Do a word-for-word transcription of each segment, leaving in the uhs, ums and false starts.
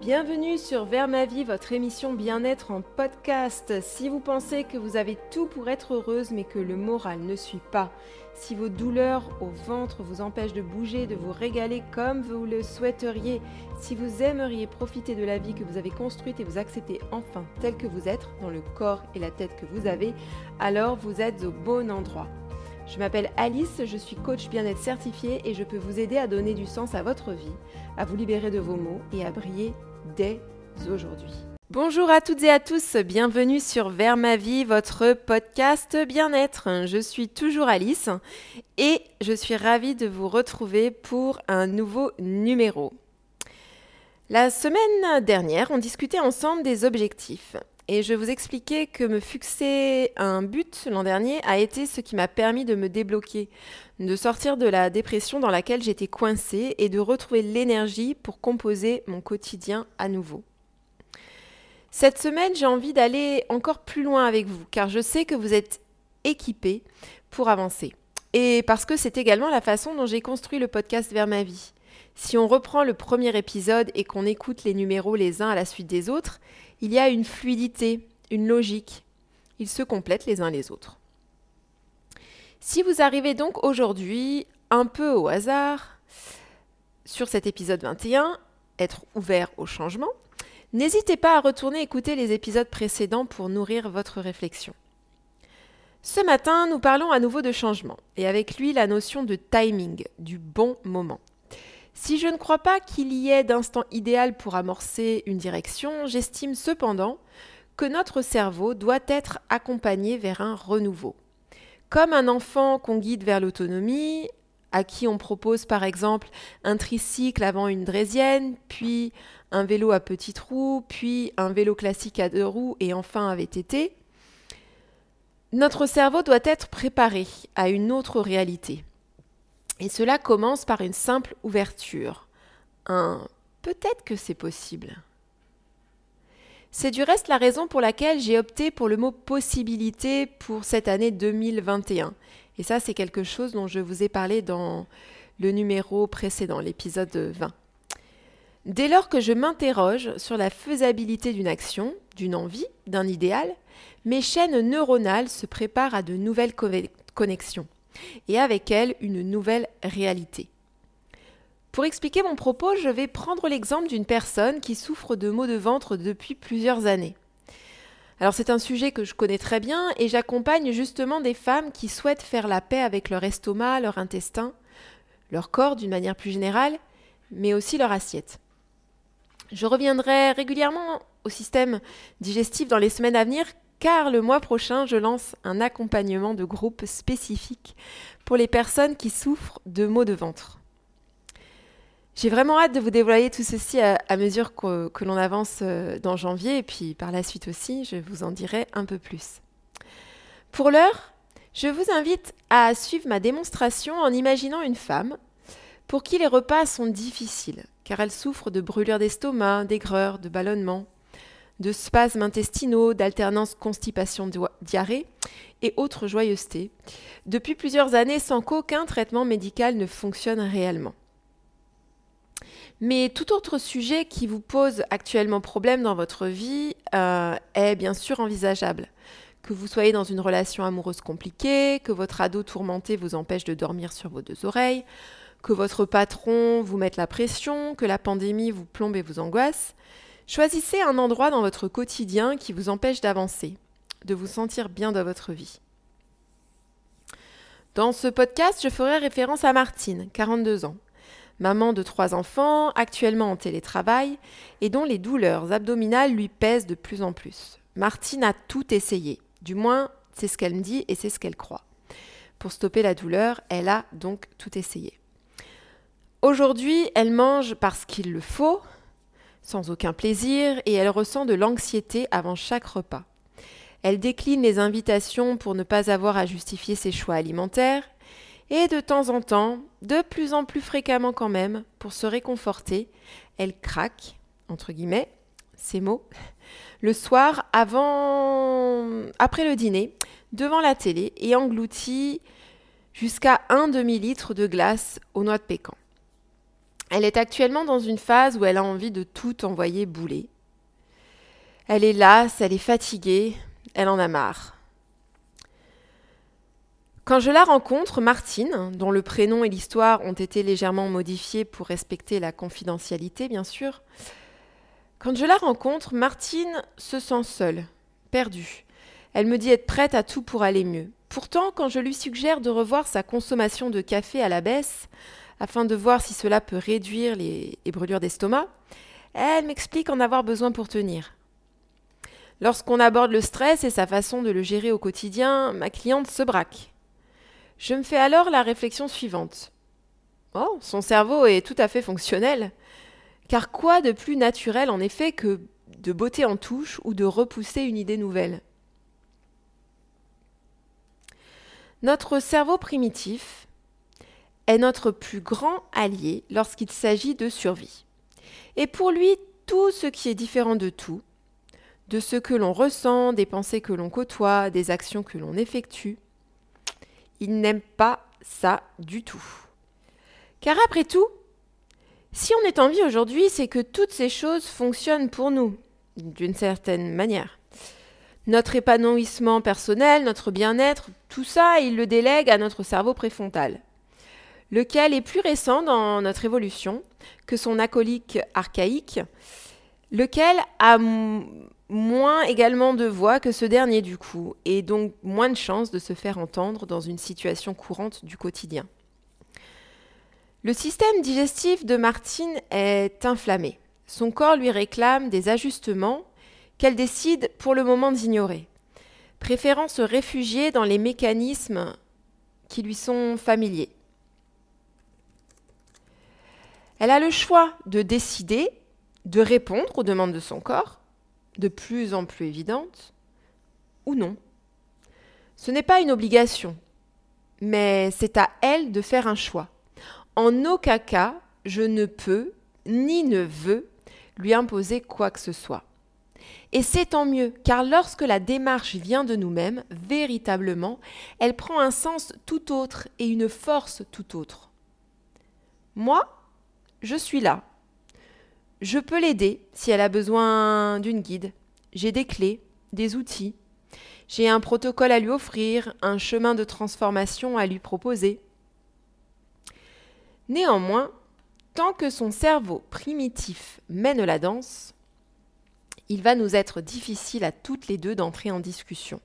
Bienvenue sur Vers ma vie, votre émission bien-être en podcast. Si vous pensez que vous avez tout pour être heureuse mais que le moral ne suit pas, si vos douleurs au ventre vous empêchent de bouger, de vous régaler comme vous le souhaiteriez, si vous aimeriez profiter de la vie que vous avez construite et vous accepter enfin tel que vous êtes, dans le corps et la tête que vous avez, alors vous êtes au bon endroit. Je m'appelle Alice, je suis coach bien-être certifiée et je peux vous aider à donner du sens à votre vie, à vous libérer de vos maux et à briller dès aujourd'hui. Bonjour à toutes et à tous, bienvenue sur Vers ma vie, votre podcast bien-être. Je suis toujours Alice et je suis ravie de vous retrouver pour un nouveau numéro. La semaine dernière, on discutait ensemble des objectifs. Et je vous expliquais que me fixer un but l'an dernier a été ce qui m'a permis de me débloquer, de sortir de la dépression dans laquelle j'étais coincée et de retrouver l'énergie pour composer mon quotidien à nouveau. Cette semaine, j'ai envie d'aller encore plus loin avec vous, car je sais que vous êtes équipés pour avancer. Et parce que c'est également la façon dont j'ai construit le podcast Vers ma vie. Si on reprend le premier épisode et qu'on écoute les numéros les uns à la suite des autres, il y a une fluidité, une logique. Ils se complètent les uns les autres. Si vous arrivez donc aujourd'hui, un peu au hasard, sur cet épisode vingt et un, être ouvert au changement, n'hésitez pas à retourner écouter les épisodes précédents pour nourrir votre réflexion. Ce matin, nous parlons à nouveau de changement, et avec lui la notion de timing, du bon moment. Si je ne crois pas qu'il y ait d'instant idéal pour amorcer une direction, j'estime cependant que notre cerveau doit être accompagné vers un renouveau. Comme un enfant qu'on guide vers l'autonomie, à qui on propose par exemple un tricycle avant une draisienne, puis un vélo à petites roues, puis un vélo classique à deux roues et enfin un V T T, notre cerveau doit être préparé à une autre réalité. Et cela commence par une simple ouverture. Un « peut-être que c'est possible ». C'est du reste la raison pour laquelle j'ai opté pour le mot « possibilité » pour cette année deux mille vingt et un. Et ça, c'est quelque chose dont je vous ai parlé dans le numéro précédent, l'épisode vingt. Dès lors que je m'interroge sur la faisabilité d'une action, d'une envie, d'un idéal, mes chaînes neuronales se préparent à de nouvelles connexions. Et avec elle, une nouvelle réalité. Pour expliquer mon propos, je vais prendre l'exemple d'une personne qui souffre de maux de ventre depuis plusieurs années. Alors c'est un sujet que je connais très bien et j'accompagne justement des femmes qui souhaitent faire la paix avec leur estomac, leur intestin, leur corps d'une manière plus générale, mais aussi leur assiette. Je reviendrai régulièrement au système digestif dans les semaines à venir, car le mois prochain, je lance un accompagnement de groupe spécifique pour les personnes qui souffrent de maux de ventre. J'ai vraiment hâte de vous dévoiler tout ceci à, à mesure que, que l'on avance dans janvier et puis par la suite aussi, je vous en dirai un peu plus. Pour l'heure, je vous invite à suivre ma démonstration en imaginant une femme pour qui les repas sont difficiles, car elle souffre de brûlures d'estomac, d'aigreur, de ballonnement, de spasmes intestinaux, d'alternance constipation-diarrhée et autres joyeusetés, depuis plusieurs années sans qu'aucun traitement médical ne fonctionne réellement. Mais tout autre sujet qui vous pose actuellement problème dans votre vie euh, est bien sûr envisageable. Que vous soyez dans une relation amoureuse compliquée, que votre ado tourmenté vous empêche de dormir sur vos deux oreilles, que votre patron vous mette la pression, que la pandémie vous plombe et vous angoisse. Choisissez un endroit dans votre quotidien qui vous empêche d'avancer, de vous sentir bien dans votre vie. Dans ce podcast, je ferai référence à Martine, quarante-deux ans, maman de trois enfants, actuellement en télétravail, et dont les douleurs abdominales lui pèsent de plus en plus. Martine a tout essayé, du moins c'est ce qu'elle me dit et c'est ce qu'elle croit. Pour stopper la douleur, elle a donc tout essayé. Aujourd'hui, elle mange parce qu'il le faut, sans aucun plaisir, et elle ressent de l'anxiété avant chaque repas. Elle décline les invitations pour ne pas avoir à justifier ses choix alimentaires, et de temps en temps, de plus en plus fréquemment quand même, pour se réconforter, elle craque, entre guillemets, ces mots, le soir avant, après le dîner, devant la télé, et engloutit jusqu'à un demi-litre de glace aux noix de pécan. Elle est actuellement dans une phase où elle a envie de tout envoyer bouler. Elle est lasse, elle est fatiguée, elle en a marre. Quand je la rencontre, Martine, dont le prénom et l'histoire ont été légèrement modifiés pour respecter la confidentialité, bien sûr, quand je la rencontre, Martine se sent seule, perdue. Elle me dit être prête à tout pour aller mieux. Pourtant, quand je lui suggère de revoir sa consommation de café à la baisse, afin de voir si cela peut réduire les, les brûlures d'estomac, elle m'explique en avoir besoin pour tenir. Lorsqu'on aborde le stress et sa façon de le gérer au quotidien, ma cliente se braque. Je me fais alors la réflexion suivante. Oh, son cerveau est tout à fait fonctionnel. Car quoi de plus naturel en effet que de botter en touche ou de repousser une idée nouvelle ? Notre cerveau primitif est notre plus grand allié lorsqu'il s'agit de survie. Et pour lui, tout ce qui est différent de tout, de ce que l'on ressent, des pensées que l'on côtoie, des actions que l'on effectue, il n'aime pas ça du tout. Car après tout, si on est en vie aujourd'hui, c'est que toutes ces choses fonctionnent pour nous, d'une certaine manière. Notre épanouissement personnel, notre bien-être, tout ça, il le délègue à notre cerveau préfrontal, lequel est plus récent dans notre évolution que son acolyte archaïque, lequel a m- moins également de voix que ce dernier du coup, et donc moins de chances de se faire entendre dans une situation courante du quotidien. Le système digestif de Martine est inflammé. Son corps lui réclame des ajustements qu'elle décide pour le moment d'ignorer, préférant se réfugier dans les mécanismes qui lui sont familiers. Elle a le choix de décider, de répondre aux demandes de son corps, de plus en plus évidentes, ou non. Ce n'est pas une obligation, mais c'est à elle de faire un choix. En aucun cas, je ne peux, ni ne veux, lui imposer quoi que ce soit. Et c'est tant mieux, car lorsque la démarche vient de nous-mêmes, véritablement, elle prend un sens tout autre et une force tout autre. Moi, je suis là. Je peux l'aider si elle a besoin d'une guide. J'ai des clés, des outils. J'ai un protocole à lui offrir, un chemin de transformation à lui proposer. Néanmoins, tant que son cerveau primitif mène la danse, il va nous être difficile à toutes les deux d'entrer en discussion.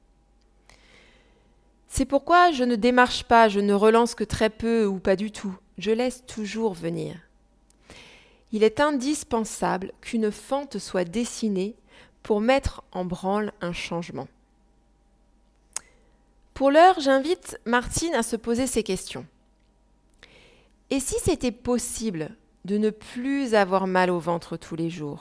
C'est pourquoi je ne démarche pas, je ne relance que très peu ou pas du tout. Je laisse toujours venir. Il est indispensable qu'une fente soit dessinée pour mettre en branle un changement. Pour l'heure, j'invite Martine à se poser ces questions. Et si c'était possible de ne plus avoir mal au ventre tous les jours ?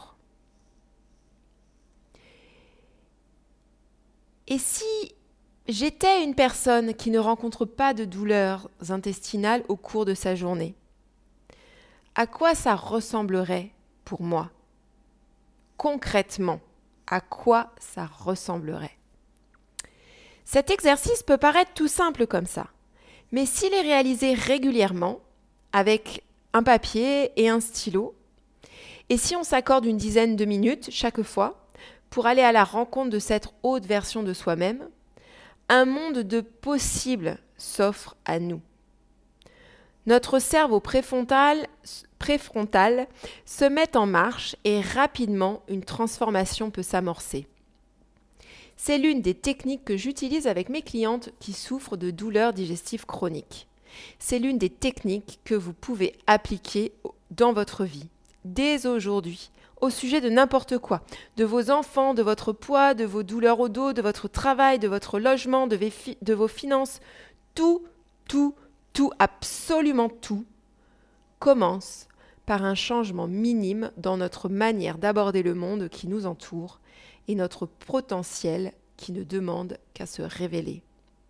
Et si j'étais une personne qui ne rencontre pas de douleurs intestinales au cours de sa journée ? À quoi ça ressemblerait pour moi ? Concrètement, à quoi ça ressemblerait ? Cet exercice peut paraître tout simple comme ça, mais s'il est réalisé régulièrement, avec un papier et un stylo, et si on s'accorde une dizaine de minutes chaque fois pour aller à la rencontre de cette haute version de soi-même, un monde de possibles s'offre à nous. Notre cerveau préfrontal, préfrontal se met en marche et rapidement une transformation peut s'amorcer. C'est l'une des techniques que j'utilise avec mes clientes qui souffrent de douleurs digestives chroniques. C'est l'une des techniques que vous pouvez appliquer dans votre vie, dès aujourd'hui, au sujet de n'importe quoi, de vos enfants, de votre poids, de vos douleurs au dos, de votre travail, de votre logement, de, fi- de vos finances. Tout, tout, tout, absolument tout, commence par un changement minime dans notre manière d'aborder le monde qui nous entoure et notre potentiel qui ne demande qu'à se révéler.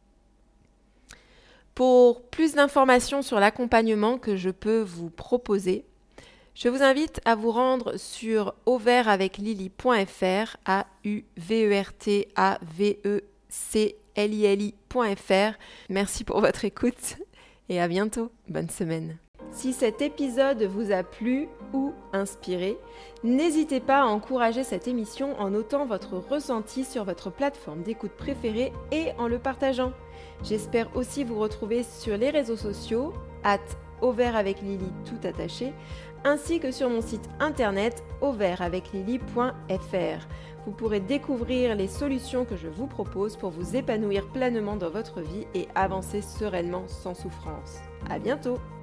Pour plus d'informations sur l'accompagnement que je peux vous proposer, je vous invite à vous rendre sur auvertaveclily point f r, A U V E R T A V E C L I L I point f r. Merci pour votre écoute et à bientôt. Bonne semaine. Si cet épisode vous a plu ou inspiré, n'hésitez pas à encourager cette émission en notant votre ressenti sur votre plateforme d'écoute préférée et en le partageant. J'espère aussi vous retrouver sur les réseaux sociaux, arobase au vert avec Lily tout attaché, ainsi que sur mon site internet au vert avec lily point f r. Vous pourrez découvrir les solutions que je vous propose pour vous épanouir pleinement dans votre vie et avancer sereinement sans souffrance. À bientôt!